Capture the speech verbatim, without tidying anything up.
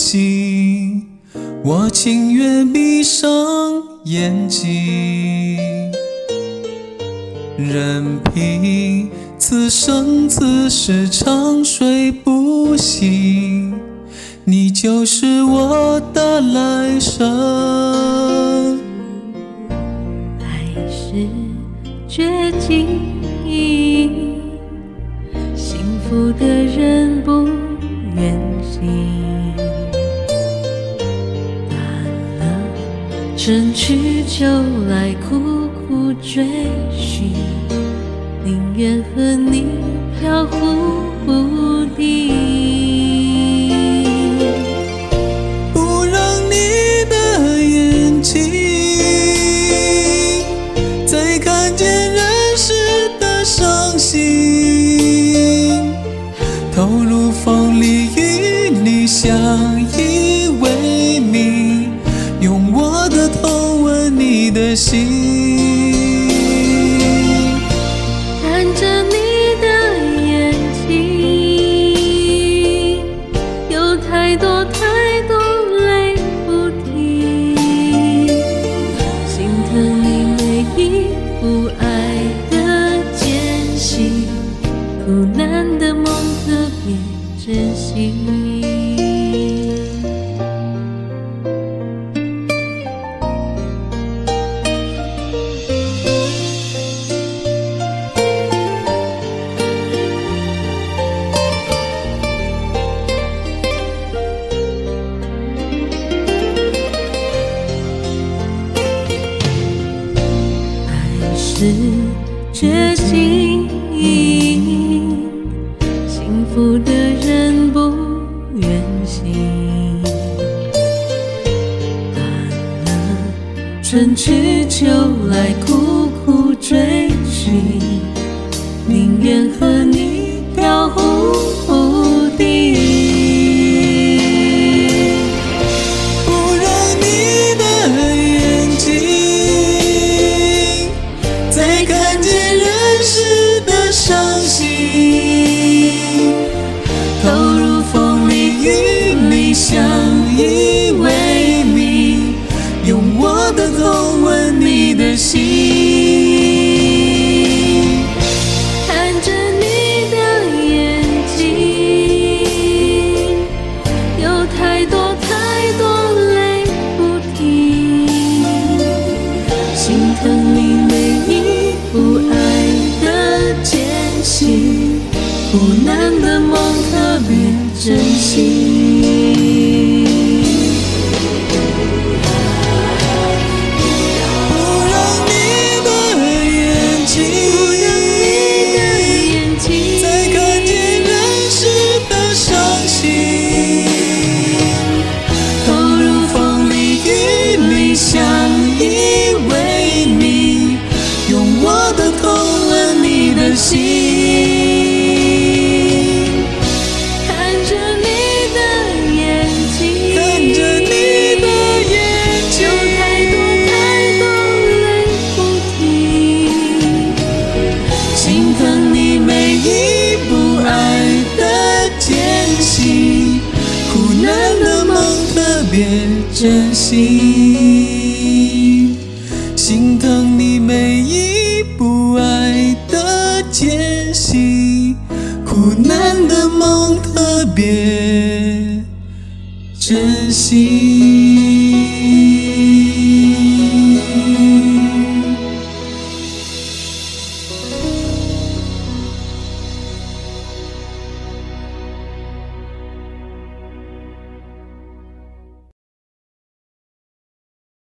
息，我情愿闭上眼睛，任凭此生此世长睡不醒，你就是我的来生。 爱是绝境，幸福的人不愿醒，淡了春去秋来苦苦追寻，宁愿和你飘忽不定， 不让你的眼睛再看见人世的伤心，投入风里与你相依为命，用我的痛吻你的心。 看着你的眼睛，有太多太多泪不停，心疼你每一步爱的艰辛，苦难的梦特别珍惜。是绝境，幸福的人不愿醒，淡了春去秋来苦苦追寻，宁愿和你飘忽不定。 投入风里与你相依为命，用我的痛吻你的心。 看着你的眼睛，有太多太多泪不停，心疼你每一步爱的艰辛，苦难的梦特别珍惜。 不让你的眼睛再看见人世的伤心，投入风里与你相依为命，用我的痛吻你的心。心疼你每一步爱的艰辛，苦难的梦特别珍惜。心疼你每一步爱的艰辛，苦难的梦特别珍惜。